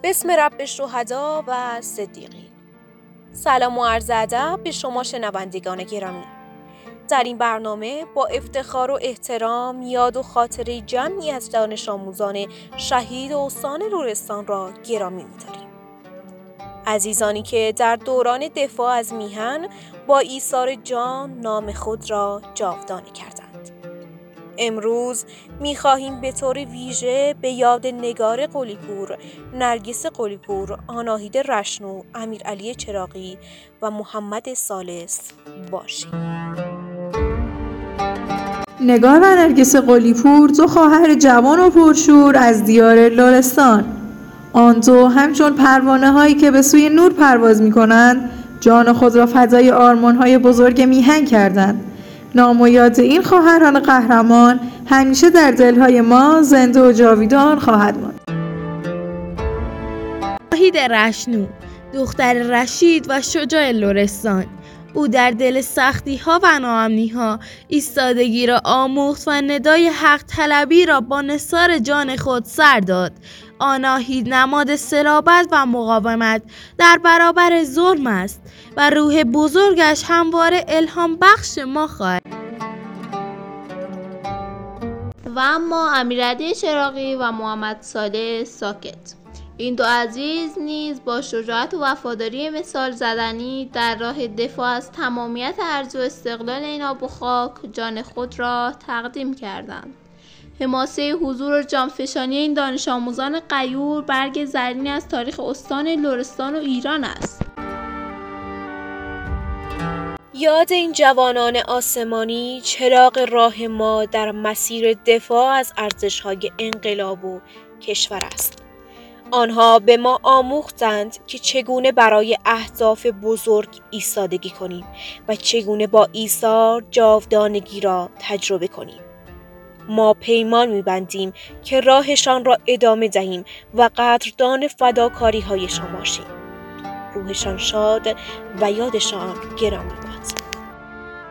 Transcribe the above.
بسم رب شهدا و صدیقین. سلام و عرض ادب به شما شنوندگان گرامی. در این برنامه با افتخار و احترام یاد و خاطره جمعی از دانش آموزان شهید استان لرستان را گرامی می‌داریم. عزیزانی که در دوران دفاع از میهن با ایثار جان نام خود را جاودانه کردند. امروز می‌خواهیم به طور ویژه به یاد نگار قلی‌پور، نرگس قلی‌پور، آناهید رشنو، امیرعلی چراغی و محمد ثالث باشیم. نگار و نرگس قلی‌پور دو خواهر جوان و پرشور از دیار لرستان. آن دو همچون پروانه هایی که به سوی نور پرواز می کنند، جان خود را فدای آرمان های بزرگ میهن کردند. نام و یاد این خواهران قهرمان همیشه در دلهای ما زنده و جاویدان خواهد ماند. آناهید رشنو، دختر رشید و شجاع لرستان. او در دل سختی‌ها و ناامنی‌ها ایستادگی را آموخت و ندای حق طلبی را با نثار جان خود سر داد. آناهید نماد صلابت و مقاومت در برابر ظلم است و روح بزرگش همواره الهام بخش ما خواهد. و اما امیرعلی چراغی و محمد ثالث ساکت. این دو عزیز نیز با شجاعت و وفاداری مثال زدنی در راه دفاع از تمامیت ارض و استقلال این آب و خاک جان خود را تقدیم کردند. حماسه حضور و جانفشانی این دانش آموزان غیور برگ زرینی از تاریخ استان لرستان و ایران است. یاد این جوانان آسمانی چراغ راه ما در مسیر دفاع از ارزش‌های انقلاب و کشور است. آنها به ما آموختند که چگونه برای اهداف بزرگ ایستادگی کنیم و چگونه با ایثار جاودانگی را تجربه کنیم. ما پیمان می‌بندیم که راهشان را ادامه دهیم و قدردان فداکاری‌هایشان باشیم. روحشان شاد و یادشان گرامی باد.